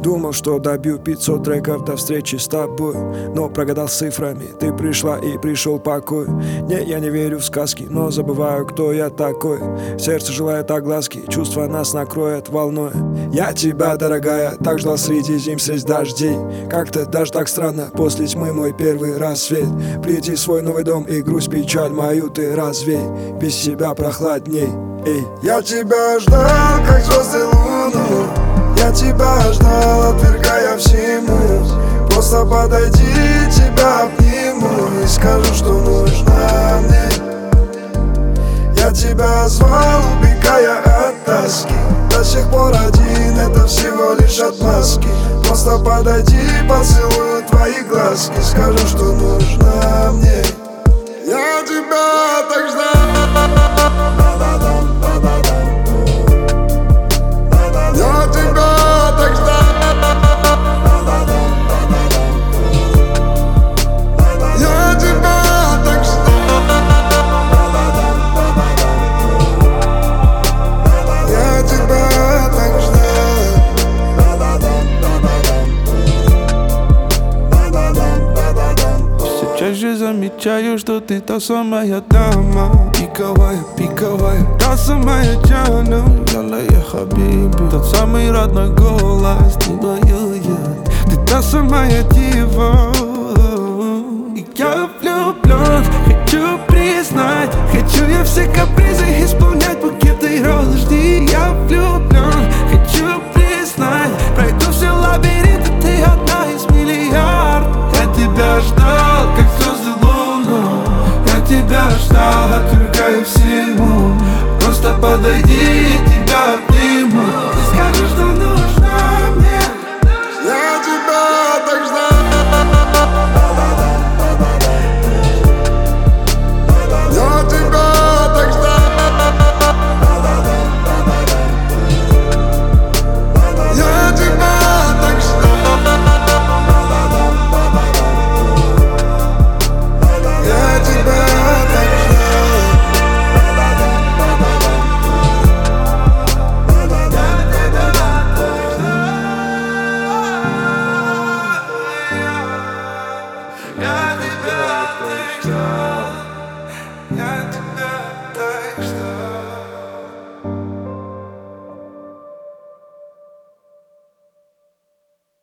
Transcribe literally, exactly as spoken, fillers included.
Думал, что добью пятьсот треков до встречи с тобой, но прогадал с цифрами, ты пришла и пришел покой. Не, я не верю в сказки, но забываю, кто я такой. Сердце желает огласки, чувства нас накроет волной. Я тебя, дорогая, так ждал среди зим, среди дождей. Как-то даже так странно, после тьмы мой первый рассвет. Приди в свой новый дом и грусть, печаль мою ты развей. Без себя прохладней. Эй. Я тебя ждал, как звезды луну. Я тебя ждал, отвергая всему. Просто подойди, тебя обниму и скажу, что нужна мне. Я тебя звал, убегая от тоски. До сих пор один, это всего лишь отмазки. Просто подойди, поцелую твои глазки. Скажу, что нужна мне. Я тебя так ждал. Чаще замечаю, что ты та самая дама. Пиковая, пиковая, та самая Джана. Яла я хабиби, тот самый родной голос не воюет. Ты та самая дива. И я влюблен, хочу признать. Хочу я все капризы исполнять, букеты роз жди. Я влюблен, хочу признать. Пройду все лабиринты.